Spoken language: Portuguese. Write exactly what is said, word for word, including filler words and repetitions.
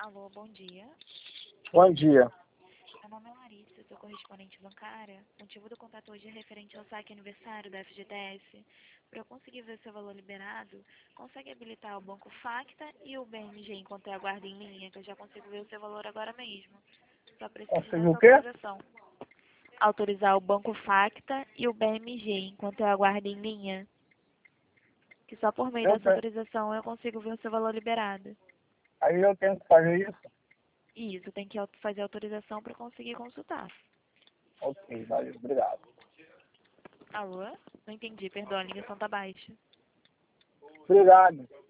Alô, bom dia. Bom dia. Meu nome é Larissa, sou correspondente bancária. O motivo do contato hoje é referente ao saque aniversário da F G T S. Para eu conseguir ver seu valor liberado, consegue habilitar o Banco Facta e o B M G enquanto eu aguardo em linha, que eu já consigo ver o seu valor agora mesmo. Só preciso Conseguiu dessa o quê? autorização. Autorizar o Banco Facta e o B M G enquanto eu aguardo em linha. Que só por meio Eu dessa tenho, autorização eu consigo ver o seu valor liberado. aí eu tenho que fazer isso? Isso, tem que auto- fazer autorização para conseguir consultar. Ok, valeu, obrigado. Alô? Não entendi, perdoa, a ligação tá baixa. Obrigado.